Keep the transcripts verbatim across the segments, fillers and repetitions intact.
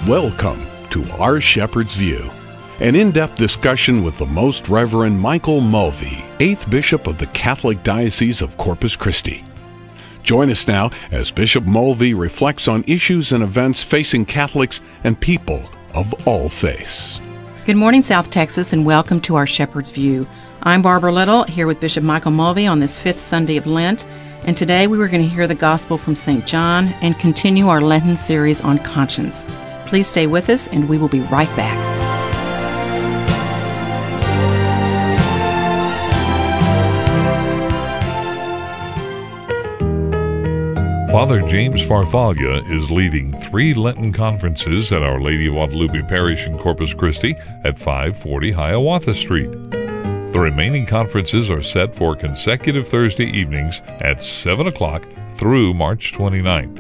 Welcome to Our Shepherd's View, an in-depth discussion with the Most Reverend Michael Mulvey, eighth Bishop of the Catholic Diocese of Corpus Christi. Join us now as Bishop Mulvey reflects on issues and events facing Catholics and people of all faiths. Good morning, South Texas, and welcome to Our Shepherd's View. I'm Barbara Little, here with Bishop Michael Mulvey on this fifth Sunday of Lent, and today we were going to hear the Gospel from Saint John and continue our Lenten series on conscience. Please stay with us, and we will be right back. Father James Farfaglia is leading three Lenten conferences at Our Lady of Guadalupe Parish in Corpus Christi at five forty Hiawatha Street. The remaining conferences are set for consecutive Thursday evenings at seven o'clock through March twenty-ninth.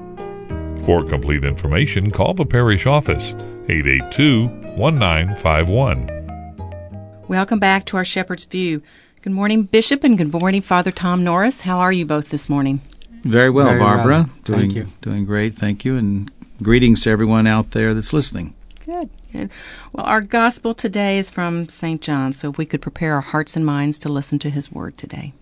For complete information, call the parish office, eight eight two, one nine five one. Welcome back to Our Shepherd's View. Good morning, Bishop, and good morning, Father Tom Norris. How are you both this morning? Very well, Very Barbara. well. Doing, Thank you. Doing great, thank you, and greetings to everyone out there that's listening. Good. Good. Well, our gospel today is from Saint John, so if we could prepare our hearts and minds to listen to his word today.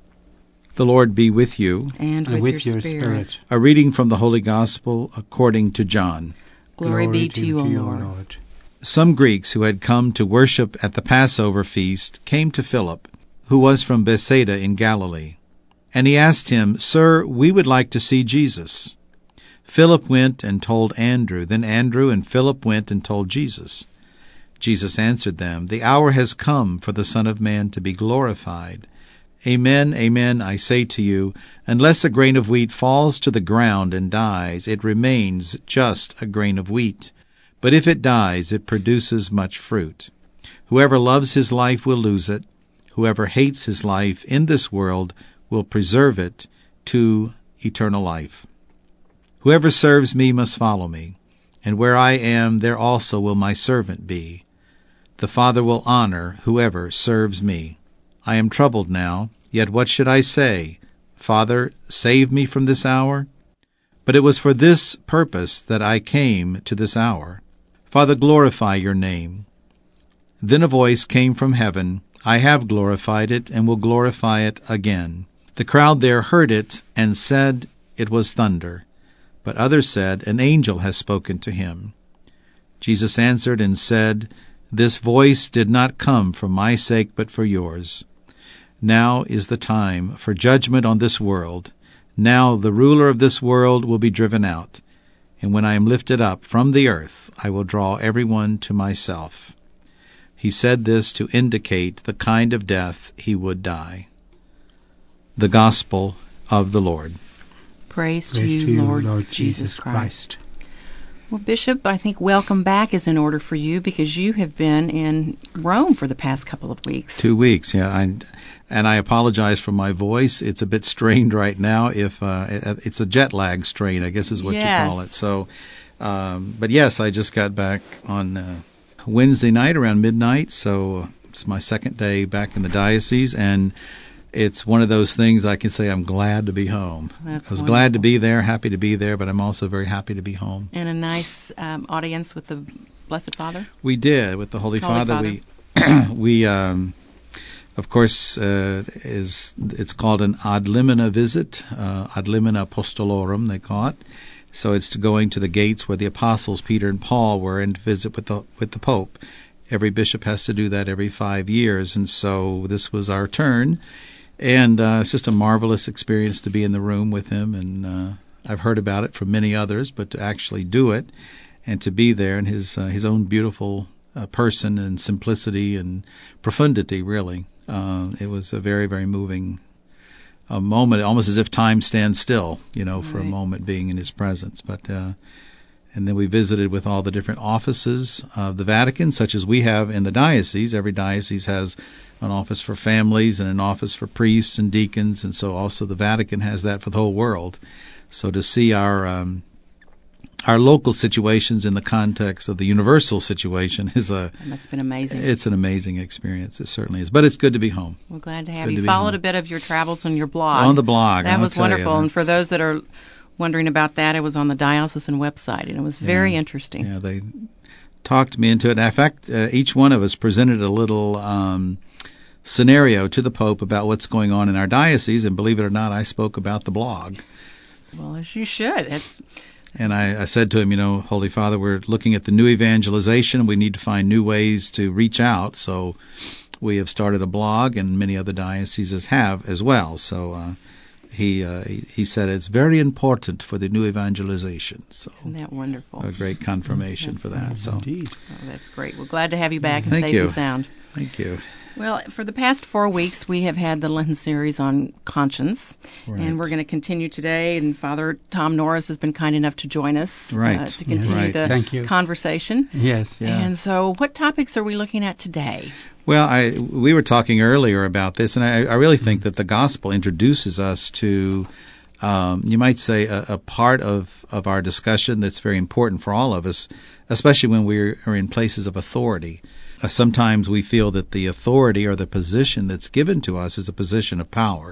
The Lord be with you. And, And with, with your, your spirit. spirit. A reading from the Holy Gospel according to John. Glory, be to you, O Lord. Some Greeks who had come to worship at the Passover feast came to Philip, who was from Bethsaida in Galilee. And he asked him, "Sir, we would like to see Jesus." Philip went and told Andrew. Then Andrew and Philip went and told Jesus. Jesus answered them, "The hour has come for the Son of Man to be glorified. Amen, amen, I say to you, unless a grain of wheat falls to the ground and dies, it remains just a grain of wheat. But if it dies, it produces much fruit. Whoever loves his life will lose it. Whoever hates his life in this world will preserve it to eternal life. Whoever serves me must follow me, and where I am, there also will my servant be. The Father will honor whoever serves me. I am troubled now, yet what should I say? Father, save me from this hour? But it was for this purpose that I came to this hour. Father, glorify your name." Then a voice came from heaven, "I have glorified it, and will glorify it again." The crowd there heard it, and said it was thunder. But others said, "An angel has spoken to him." Jesus answered and said, "This voice did not come for my sake, but for yours. Now is the time for judgment on this world. Now the ruler of this world will be driven out. And when I am lifted up from the earth, I will draw everyone to myself." He said this to indicate the kind of death he would die. The Gospel of the Lord. Praise, to, Praise you, to you, Lord, Lord Jesus Jesus Christ. Christ. Well, Bishop, I think welcome back is in order for you because you have been in Rome for the past couple of weeks. Two weeks, yeah. I, and I apologize for my voice. It's a bit strained right now. If uh, it, It's a jet lag strain, I guess is what Yes. you call it. So, um, but yes, I just got back on uh, Wednesday night around midnight, so it's my second day back in the diocese, and it's one of those things I can say I'm glad to be home. That's I was wonderful. glad to be there, happy to be there, but I'm also very happy to be home. And a nice um, audience with the Blessed Father. We did with the Holy, Holy Father. Father. We, we, um, of course, uh, is it's called an ad limina visit, uh, ad limina apostolorum, they call it. So it's to going to the gates where the apostles Peter and Paul were and to visit with the with the Pope. Every bishop has to do that every five years, and so this was our turn. And uh, it's just a marvelous experience to be in the room with him, and uh, I've heard about it from many others, but to actually do it and to be there in his uh, his own beautiful uh, person and simplicity and profundity, really, uh, it was a very, very moving uh, moment, almost as if time stands still, you know, for Right. a moment being in his presence. But uh, and then we visited with all the different offices of the Vatican, such as we have in the diocese. Every diocese has an office for families and an office for priests and deacons, and so also the Vatican has that for the whole world. So to see our um, our local situations in the context of the universal situation is a That must have been amazing. it's an amazing experience. It certainly is. But it's good to be home. We're glad to have Good you. to be Followed home. a bit of your travels on your blog. On the blog, That I'll was tell you, wonderful. And for that's- those that are wondering about that. It was on the diocesan website, and it was very yeah. interesting. Yeah, they talked me into it. In fact, uh, each one of us presented a little um, scenario to the Pope about what's going on in our diocese, and believe it or not, I spoke about the blog. Well, as you should. It's And I, I said to him, you know, Holy Father, we're looking at the new evangelization. We need to find new ways to reach out. So we have started a blog, and many other dioceses have as well. So uh, he uh, he said it's very important for the new evangelization. So Isn't that wonderful? A great confirmation for that. So Indeed. Oh, that's great. We're glad to have you back and Thank safe you. and sound. Thank you. Well, for the past four weeks, we have had the Lenten series on conscience, Right. and we're going to continue today. And Father Tom Norris has been kind enough to join us Right. uh, to continue Right. the Thank you. conversation. Yes. Yeah. And so, what topics are we looking at today? Well, I we were talking earlier about this, and I, I really think that the gospel introduces us to, um, you might say, a, a part of, of our discussion that's very important for all of us, especially when we are in places of authority. Uh, sometimes we feel that the authority or the position that's given to us is a position of power,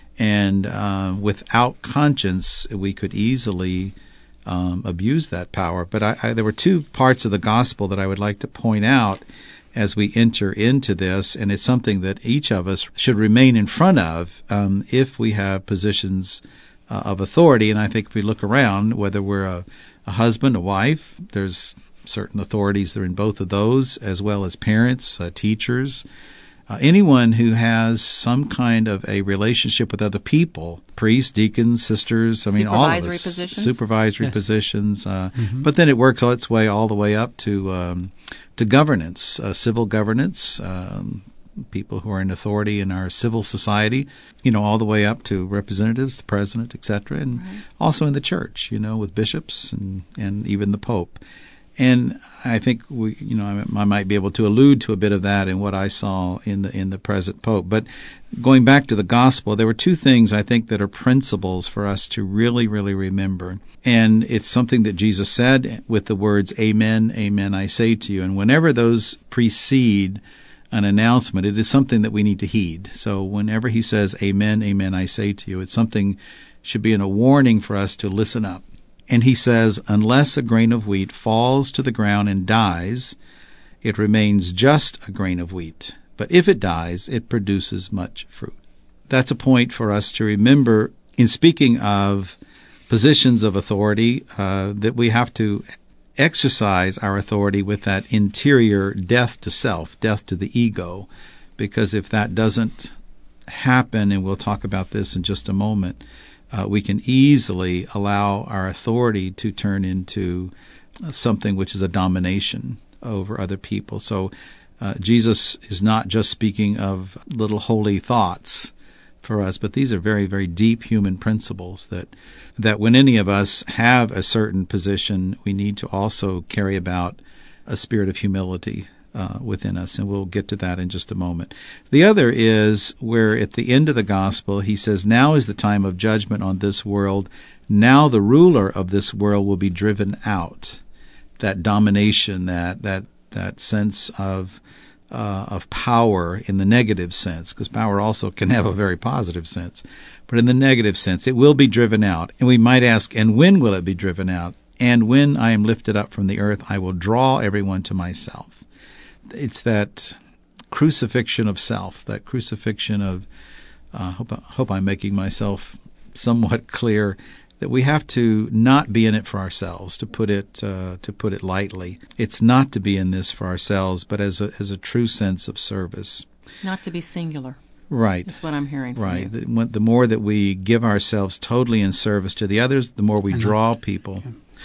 and uh, without conscience, we could easily um, abuse that power. But I, I, there were two parts of the gospel that I would like to point out as we enter into this, and it's something that each of us should remain in front of um, if we have positions uh, of authority. And I think if we look around, whether we're a, a husband, a wife, there's certain authorities that are in both of those, as well as parents, uh, teachers, uh, anyone who has some kind of a relationship with other people, priests, deacons, sisters, I mean, all of Supervisory us, positions? supervisory Yes. positions. Uh, Mhm. But then it works all its way all the way up to um, to governance, uh, civil governance. Um, people who are in authority in our civil society, you know, all the way up to representatives, the president, et cetera, and Right. also in the church, you know, with bishops and, and even the Pope. And I think we, you know, I, I might be able to allude to a bit of that in what I saw in the in the present Pope. But going back to the gospel, there were two things I think that are principles for us to really, really remember. And it's something that Jesus said with the words, "Amen, amen, I say to you." And whenever those precede an announcement, it is something that we need to heed. So whenever he says, "Amen, amen, I say to you," it's something should be in a warning for us to listen up. And he says, unless a grain of wheat falls to the ground and dies, it remains just a grain of wheat. But if it dies, it produces much fruit. That's a point for us to remember in speaking of positions of authority, uh, that we have to exercise our authority with that interior death to self, death to the ego. Because if that doesn't happen, and we'll talk about this in just a moment, Uh, we can easily allow our authority to turn into something which is a domination over other people. So uh, Jesus is not just speaking of little holy thoughts for us, but these are very, very deep human principles that that when any of us have a certain position, we need to also carry about a spirit of humility Uh, within us, and we'll get to that in just a moment. The other is where at the end of the gospel he says, now is the time of judgment on this world. Now the ruler of this world will be driven out. That domination, that that that sense of uh, of power in the negative sense, because power also can have a very positive sense, but in the negative sense, it will be driven out. And we might ask, and when will it be driven out? And when I am lifted up from the earth, I will draw everyone to myself. It's that crucifixion of self, that crucifixion of, I uh, hope, hope I'm making myself somewhat clear, that we have to not be in it for ourselves, to put it uh, to put it lightly. It's not to be in this for ourselves, but as a, as a true sense of service. Not to be singular. Right. That's what I'm hearing from Right. you. The, the more that we give ourselves totally in service to the others, the more we And draw that- people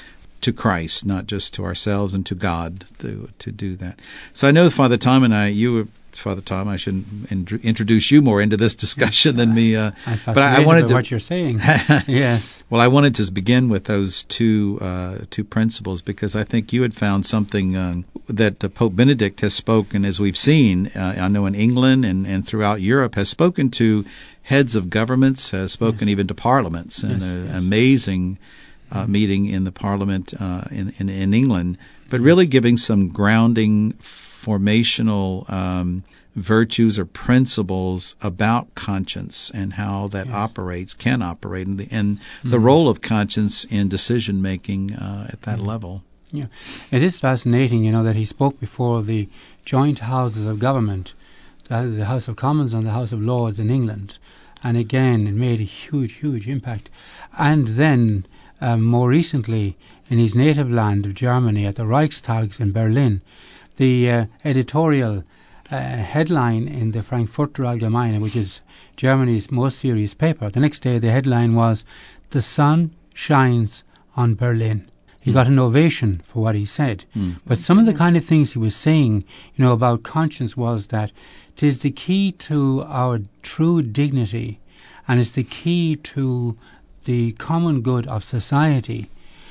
to Christ, not just to ourselves and to God to to do that. So I know Father Tom and I, you, Father Tom, I shouldn't in- introduce you more into this discussion than me. Uh, I'm but I, I fascinated wanted by to. what you're saying. Yes. Well, I wanted to begin with those two uh, two principles because I think you had found something uh, that uh, Pope Benedict has spoken, as we've seen, uh, I know in England and, and throughout Europe, has spoken to heads of governments, has spoken Yes. even to parliaments, and Yes, an yes. amazing uh, meeting in the parliament uh, in, in, in England, but really giving some grounding, formational um, virtues or principles about conscience and how that yes. operates, can operate, and the, and mm-hmm. the role of conscience in decision-making uh, at that mm-hmm. level. Yeah, it is fascinating, you know, that he spoke before the joint houses of government, the, the House of Commons and the House of Lords in England, and again it made a huge, huge impact. And then, um, more recently, in his native land of Germany, at the Reichstag in Berlin, the uh, editorial uh, headline in the Frankfurter Allgemeine, which is Germany's most serious paper, the next day the headline was, "The sun shines on Berlin." He got an ovation for what he said. Mm. But some of the kind of things he was saying, you know, about conscience was that it is the key to our true dignity, and it's the key to the common good of society.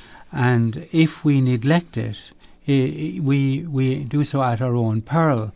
And if we neglect it, I, we we do so at our own peril.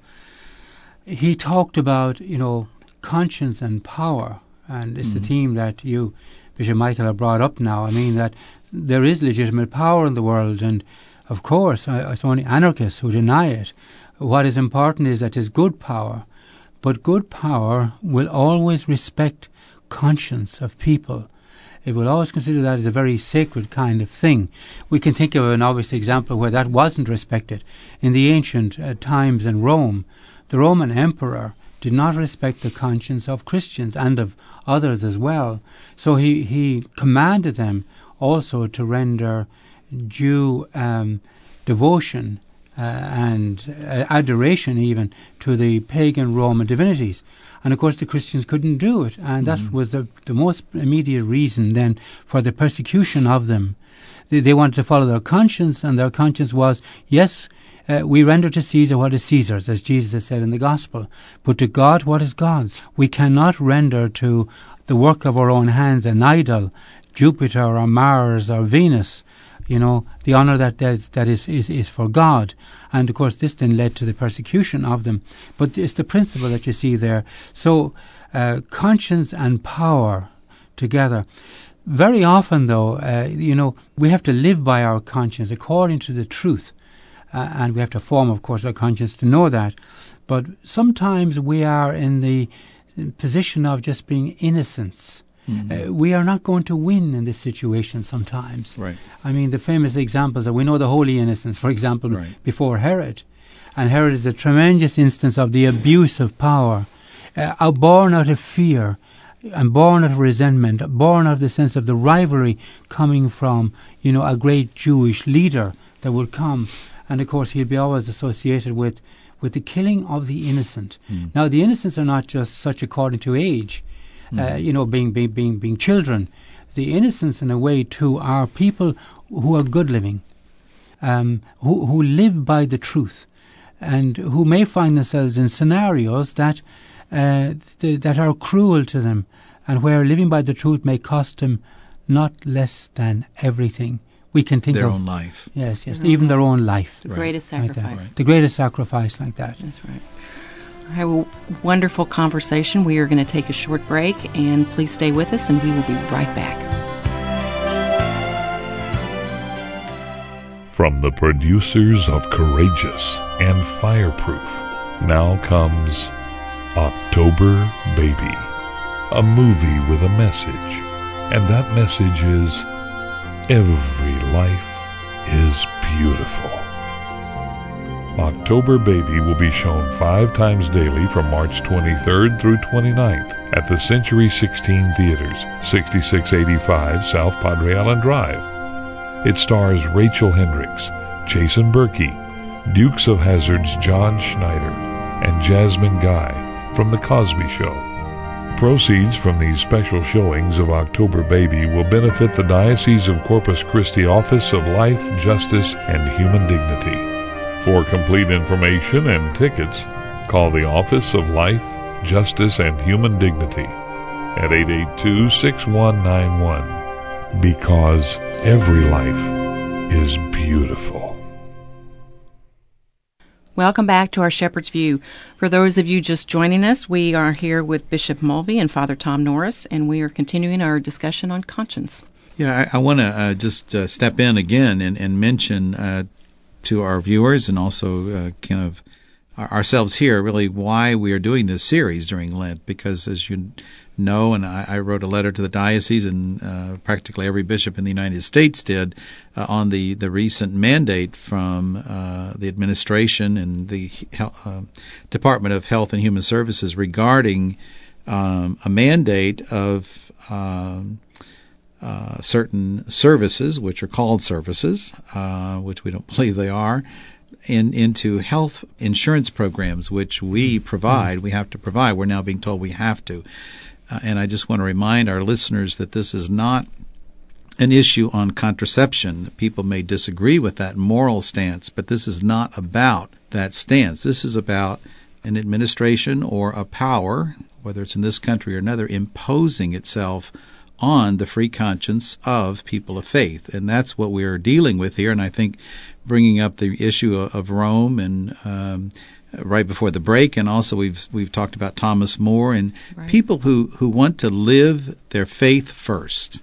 He talked about, you know, conscience and power, and it's mm. the theme that you, Bishop Michael, have brought up now. I mean that there is legitimate power in the world, and of course uh, it's only anarchists who deny it. What is important is that there's good power, but good power will always respect conscience of people. It will always consider that as a very sacred kind of thing. We can think of an obvious example where that wasn't respected. In the ancient uh, times in Rome, the Roman emperor did not respect the conscience of Christians and of others as well. So he, he commanded them also to render due um, devotion uh, and uh, adoration even to the pagan Roman divinities. And of course the Christians couldn't do it, and mm-hmm. that was the, the most immediate reason then for the persecution of them. They, they wanted to follow their conscience, and their conscience was, yes, uh, we render to Caesar what is Caesar's, as Jesus has said in the Gospel, but to God what is God's. We cannot render to the work of our own hands an idol, Jupiter or Mars or Venus, you know, the honor that that, that is, is, is for God. And of course this then led to the persecution of them. But it's the principle that you see there. So uh, conscience and power together. Very often though, uh, you know, we have to live by our conscience according to the truth. Uh, and we have to form, of course, our conscience to know that. But sometimes we are in the position of just being innocents. Mm-hmm. Uh, we are not going to win in this situation sometimes. Right. I mean, the famous examples that we know, the Holy Innocents, for example, right. before Herod. And Herod is a tremendous instance of the abuse of power, uh, born out of fear and born out of resentment, born out of the sense of the rivalry coming from, you know, a great Jewish leader that would come. And of course, he'll be always associated with, with the killing of the innocent. Mm. Now, the innocents are not just such according to age. Mm. Uh, you know, being, being being being children. The innocents, in a way, too, are people who are good living, um, who who live by the truth, and who may find themselves in scenarios that uh, th- that are cruel to them, and where living by the truth may cost them not less than everything. We can think their of own life. Yes, yes, their even their own life. The right. greatest sacrifice. Like right. The greatest sacrifice, like that. That's right. I have a wonderful conversation. We are going to take a short break, and please stay with us, and we will be right back. From the producers of Courageous and Fireproof, now comes October Baby, a movie with a message, and that message is every life is beautiful. October Baby will be shown five times daily from March twenty-third through twenty-ninth at the Century sixteen Theaters, sixty-six eighty-five South Padre Island Drive. It stars Rachel Hendricks, Jason Berkey, Dukes of Hazzard's John Schneider, and Jasmine Guy from The Cosby Show. Proceeds from these special showings of October Baby will benefit the Diocese of Corpus Christi Office of Life, Justice, and Human Dignity. For complete information and tickets, call the Office of Life, Justice, and Human Dignity at eight eight two, six one nine one, because every life is beautiful. Welcome back to our Shepherd's View. For those of you just joining us, we are here with Bishop Mulvey and Father Tom Norris, and we are continuing our discussion on conscience. Yeah, I, I want to uh, just uh, step in again and, and mention uh, to our viewers and also uh, kind of ourselves here really why we are doing this series during Lent, because as you know, and I, I wrote a letter to the diocese, and uh, practically every bishop in the United States did, uh, on the, the recent mandate from uh, the administration and the uh, Department of Health and Human Services regarding um, a mandate of um, uh, certain services, which are called services, uh, which we don't believe they are, In, into health insurance programs, which we provide. We have to provide. We're now being told we have to. Uh, and I just want to remind our listeners that this is not an issue on contraception. People may disagree with that moral stance, but this is not about that stance. This is about an administration or a power, whether it's in this country or another, imposing itself on the free conscience of people of faith. And that's what we're dealing with here. And I think bringing up the issue of Rome and um, right before the break, and also we've we've talked about Thomas More and right. people who, who want to live their faith first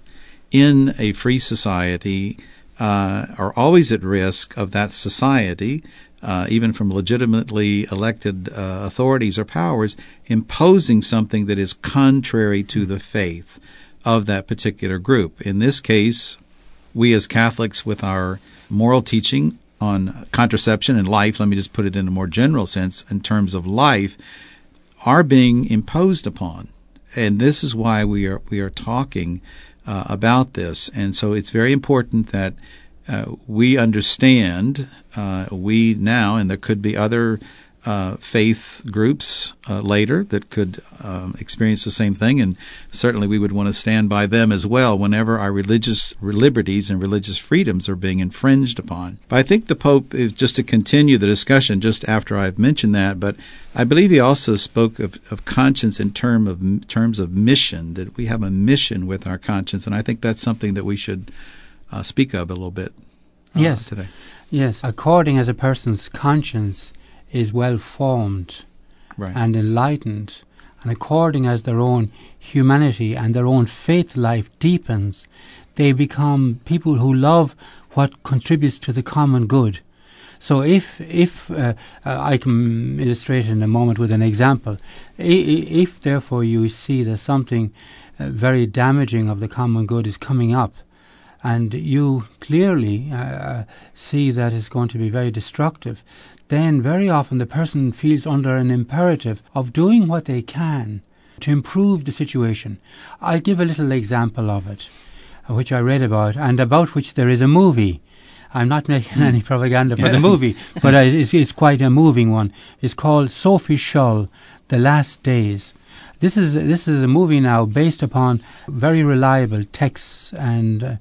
in a free society uh, are always at risk of that society, uh, even from legitimately elected uh, authorities or powers, imposing something that is contrary to the faith of that particular group. In this case, we as Catholics, with our moral teaching on contraception and life, let me just put it in a more general sense, in terms of life, are being imposed upon. And this is why we are we are talking uh, about this. And so it's very important that uh, we understand, uh, we now, and there could be other Uh, faith groups uh, later that could um, experience the same thing, and certainly we would want to stand by them as well whenever our religious liberties and religious freedoms are being infringed upon. But I think the Pope, is just to continue the discussion just after I've mentioned that, but I believe he also spoke of, of conscience in term of, terms of mission, that we have a mission with our conscience, and I think that's something that we should uh, speak of a little bit uh, yes. today. Yes, according as a person's conscience is well formed right. and enlightened, and according as their own humanity and their own faith life deepens, they become people who love what contributes to the common good. So if if uh, uh, I can illustrate in a moment with an example, if, if therefore you see that something uh, very damaging of the common good is coming up, and you clearly uh, see that it's going to be very destructive, then very often the person feels under an imperative of doing what they can to improve the situation. I'll give a little example of it, uh, which I read about, and about which there is a movie. I'm not making any propaganda for the movie, but it's, it's quite a moving one. It's called Sophie Scholl, The Last Days. This is this is a movie now based upon very reliable texts and uh,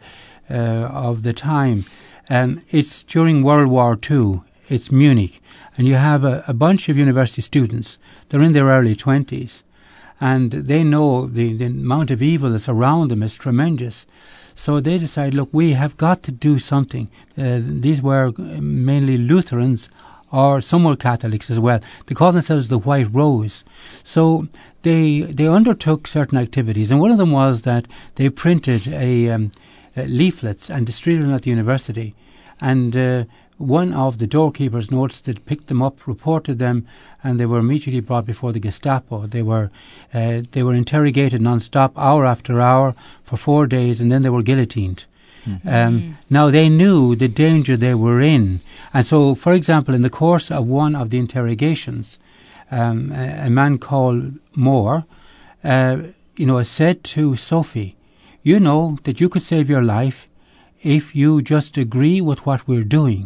uh, of the time. Um, it's during World War Two. It's Munich, and you have a, a bunch of university students. They're in their early twenties, and they know the, the amount of evil that's around them is tremendous. So they decide, look, we have got to do something. Uh, these were mainly Lutherans, or some were Catholics as well. They call themselves the White Rose. So they they undertook certain activities, and one of them was that they printed a, um, uh, leaflets and distributed them at the university. And uh, one of the doorkeepers noticed it, picked them up, reported them, and they were immediately brought before the Gestapo. They were uh, they were interrogated non-stop, hour after hour, for four days, and then they were guillotined. Mm-hmm. Um, now, they knew the danger they were in. And so, for example, in the course of one of the interrogations, um, a, a man called Moore, uh, you know, said to Sophie, you know that you could save your life if you just agree with what we're doing,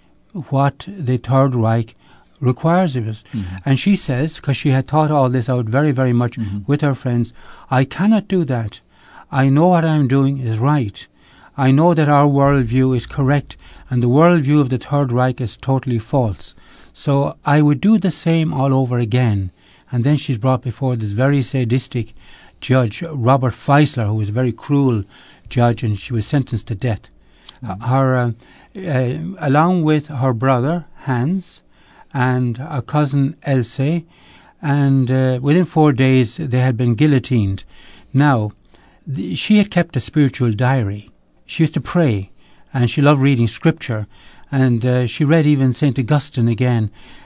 what the Third Reich requires of us. Mm-hmm. And she says, because she had thought all this out very, very much mm-hmm. with her friends, I cannot do that. I know what I'm doing is right. I know that our worldview is correct, and the worldview of the Third Reich is totally false. So I would do the same all over again. And then she's brought before this very sadistic judge, Robert Feisler, who was a very cruel judge, and she was sentenced to death. Mm-hmm. Her, uh, uh, along with her brother, Hans, and a cousin, Else, and uh, within four days they had been guillotined. Now, the, she had kept a spiritual diary. She used to pray, and she loved reading scripture, and uh, she read even Saint Augustine again.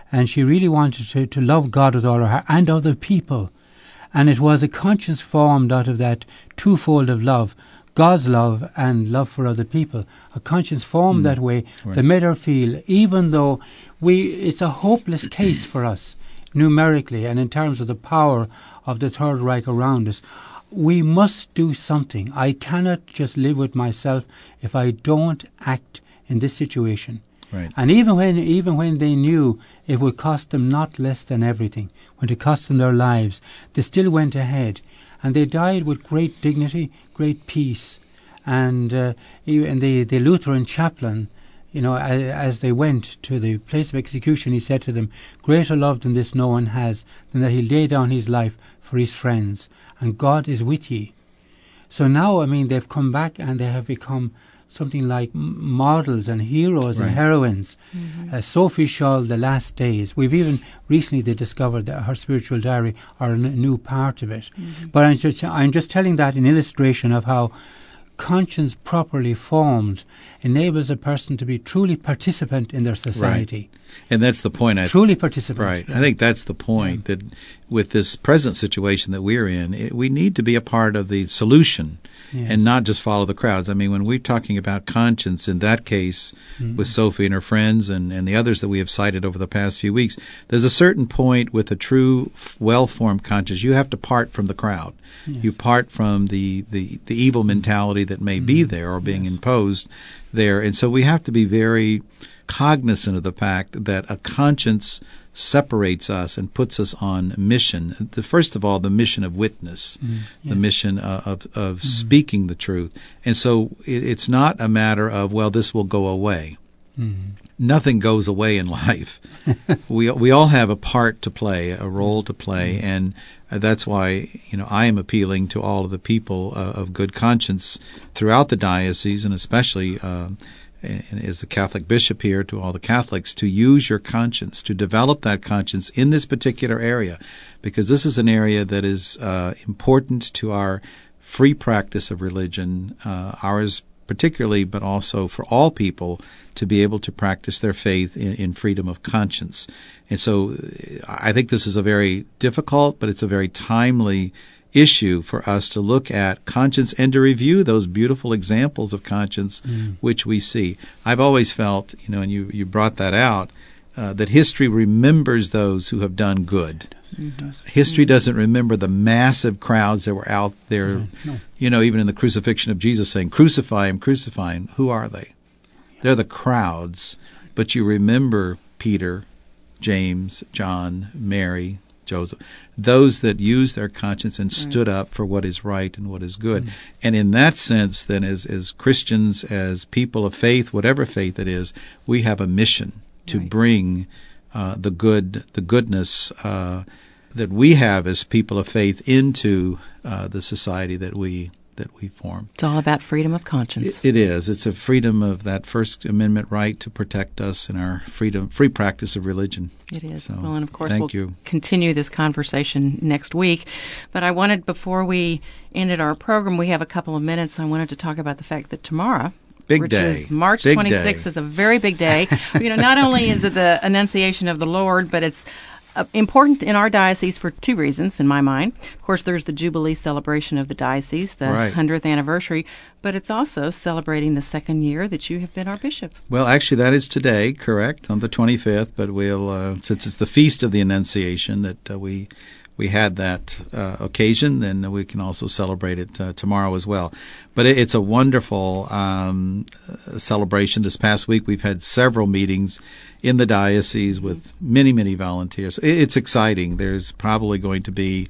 and she really wanted to, to love God with all her heart and other people. And it was a conscience formed out of that twofold of love, God's love and love for other people. A conscience formed mm. that way right. that made her feel, even though we, it's a hopeless case for us, numerically and in terms of the power of the Third Reich around us, we must do something. I cannot just live with myself if I don't act in this situation. Right. And even when even when they knew it would cost them not less than everything, when it cost them their lives, they still went ahead. And they died with great dignity, great peace. And uh, even the, the Lutheran chaplain, you know, as, as they went to the place of execution, he said to them, "Greater love than this no one has, than that he lay down his life for his friends. And God is with ye." So now, I mean, they've come back and they have become something like m- models and heroes right. and heroines. Mm-hmm. Uh, Sophie Scholl, The Last Days. We've even recently they discovered that her spiritual diary are a n- new part of it. Mm-hmm. But I'm just, I'm just telling that in illustration of how conscience properly formed enables a person to be truly participant in their society. Right. And that's the point. I th- truly participant. Right. Yeah. I think that's the point, yeah. that with this present situation that we're in, it, we need to be a part of the solution. Yes. And not just follow the crowds. I mean, when we're talking about conscience, in that case, mm-hmm. with Sophie and her friends and, and the others that we have cited over the past few weeks, there's a certain point with a true, well-formed conscience, you have to part from the crowd. Yes. You part from the, the, the evil mentality that may mm-hmm. be there or being yes. imposed there. And so we have to be very cognizant of the fact that a conscience separates us and puts us on mission. The, first of all, the mission of witness, mm, yes. the mission of, of, of mm. speaking the truth. And so it, it's not a matter of, well, this will go away. Mm. Nothing goes away in life. we we all have a part to play, a role to play, mm. and that's why, you know, I am appealing to all of the people uh, of good conscience throughout the diocese, and especially uh, and as the Catholic bishop here, to all the Catholics, to use your conscience, to develop that conscience in this particular area, because this is an area that is uh, important to our free practice of religion, uh, ours particularly, but also for all people to be able to practice their faith in, in freedom of conscience. And so I think this is a very difficult, but it's a very timely issue for us to look at conscience and to review those beautiful examples of conscience mm. which we see. I've always felt, you know, and you, you brought that out, uh, that history remembers those who have done good. Mm-hmm. History doesn't remember the massive crowds that were out there, no, no. you know, even in the crucifixion of Jesus saying, "Crucify him, crucify him." Who are they? They're the crowds. But you remember Peter, James, John, Mary, Joseph, those that used their conscience and stood right. up for what is right and what is good. Mm. And in that sense, then, as, as Christians, as people of faith, whatever faith it is, we have a mission to right. bring uh, the good, the goodness uh, that we have as people of faith into uh, the society that we that we form. It's all about freedom of conscience. It, it is. It's a freedom of that First Amendment right to protect us in our freedom, free practice of religion. It is. So, well, and of course thank we'll you. continue this conversation next week. But I wanted, before we ended our program, we have a couple of minutes, I wanted to talk about the fact that tomorrow, Big which day. is March Big twenty-sixth, day. is a very big day. You know, not only is it the Annunciation of the Lord, but it's uh, important in our diocese for two reasons, in my mind. Of course, there's the Jubilee celebration of the diocese, the right. hundredth anniversary, but it's also celebrating the second year that you have been our bishop. Well, actually, that is today, correct, on the twenty-fifth, but we'll, uh, since it's the Feast of the Annunciation that uh, we we had that uh, occasion, then we can also celebrate it uh, tomorrow as well. But it, it's a wonderful um, celebration. This past week, we've had several meetings in the diocese with many, many volunteers. It, it's exciting. There's probably going to be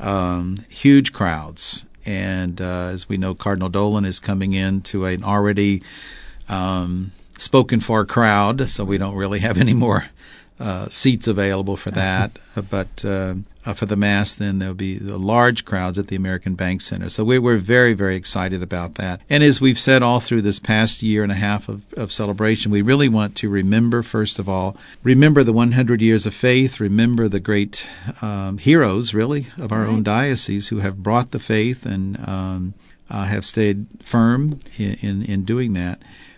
um, huge crowds. And uh, as we know, Cardinal Dolan is coming in to an already um, spoken-for crowd, so we don't really have any more uh, seats available for that. But uh, uh, for the Mass, then there'll be the large crowds at the American Bank Center. So we, we're very, very excited about that. And as we've said all through this past year and a half of, of celebration, we really want to remember, first of all, remember the one hundred years of faith, remember the great um, heroes, really, of our right. own diocese who have brought the faith and um, uh, have stayed firm in, in, in doing that.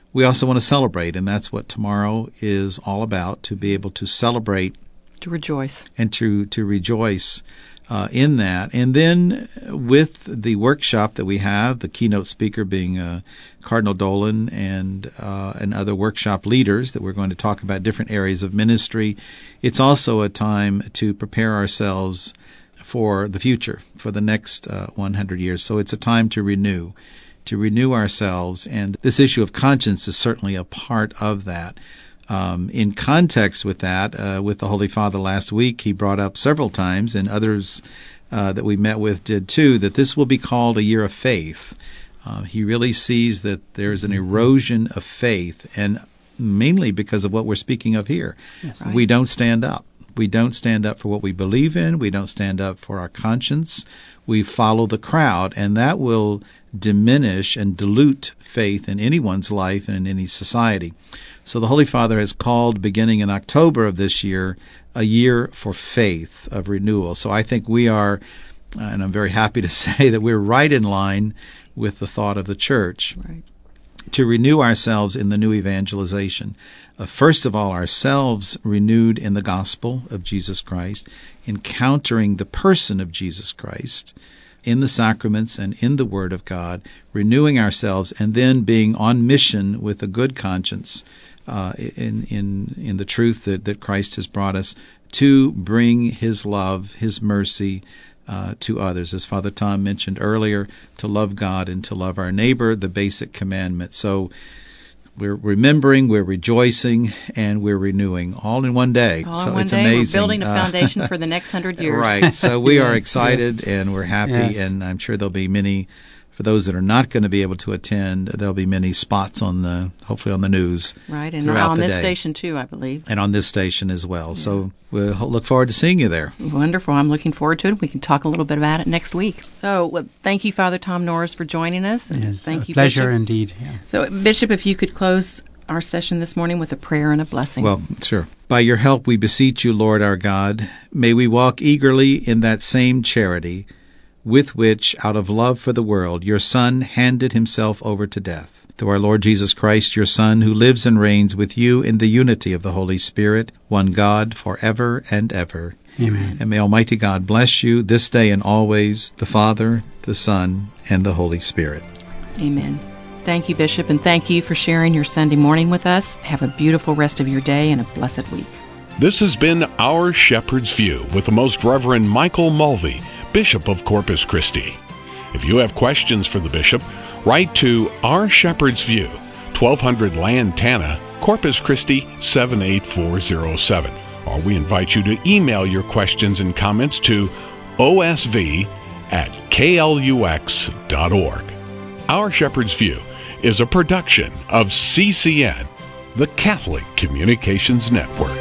we also want to celebrate, and that's what tomorrow is all about, to be able to celebrate. To rejoice. And to, to rejoice uh, in that. And then with the workshop that we have, the keynote speaker being uh, Cardinal Dolan and, uh, and other workshop leaders that we're going to talk about different areas of ministry, it's also a time to prepare ourselves for the future, for the next uh, one hundred years. So it's a time to renew, to renew ourselves. And this issue of conscience is certainly a part of that. Um, in context with that, uh, with the Holy Father last week, he brought up several times, and others uh, that we met with did too, that this will be called a year of faith. Uh, he really sees that there's an erosion of faith, and mainly because of what we're speaking of here. Yes, right. We don't stand up. We don't stand up for what we believe in. We don't stand up for our conscience. We follow the crowd, and that will diminish and dilute faith in anyone's life and in any society. So the Holy Father has called, beginning in October of this year, a year for faith, of renewal. So I think we are, uh, and I'm very happy to say that we're right in line with the thought of the Church, right, to renew ourselves in the new evangelization. Uh, first of all, ourselves renewed in the gospel of Jesus Christ, encountering the person of Jesus Christ in the sacraments and in the Word of God, renewing ourselves, and then being on mission with a good conscience uh, in in in the truth that, that Christ has brought us to bring His love, His mercy uh, to others. As Father Tom mentioned earlier, to love God and to love our neighbor, the basic commandment. So we're remembering, we're rejoicing, and we're renewing all in one day. All so in one it's day. amazing. We're building a foundation uh, for the next hundred years. Right. So we yes, are excited yes. and we're happy, yes. and I'm sure there'll be many. For those that are not going to be able to attend, there'll be many spots on the, hopefully on the news. Right, and throughout on the this day. station too, I believe. And on this station as well. Yeah. So we'll look forward to seeing you there. Wonderful. I'm looking forward to it. We can talk a little bit about it next week. So well, thank you, Father Tom Norris, for joining us. And Yes, thank a you, pleasure Bishop. indeed. Yeah. So, Bishop, if you could close our session this morning with a prayer and a blessing. Well, sure. By your help we beseech you, Lord our God. May we walk eagerly in that same charity with which, out of love for the world, your Son handed himself over to death. Through our Lord Jesus Christ, your Son, who lives and reigns with you in the unity of the Holy Spirit, one God, forever and ever. Amen. And may Almighty God bless you this day and always, the Father, the Son, and the Holy Spirit. Amen. Thank you, Bishop, and thank you for sharing your Sunday morning with us. Have a beautiful rest of your day and a blessed week. This has been Our Shepherd's View with the Most Reverend Michael Mulvey, Bishop of Corpus Christi. If you have questions for the Bishop, write to Our Shepherd's View, twelve hundred Lantana, Corpus Christi seven eight four zero seven. Or we invite you to email your questions and comments to O S V at K L U X dot org. Our Shepherd's View is a production of C C N, the Catholic Communications Network.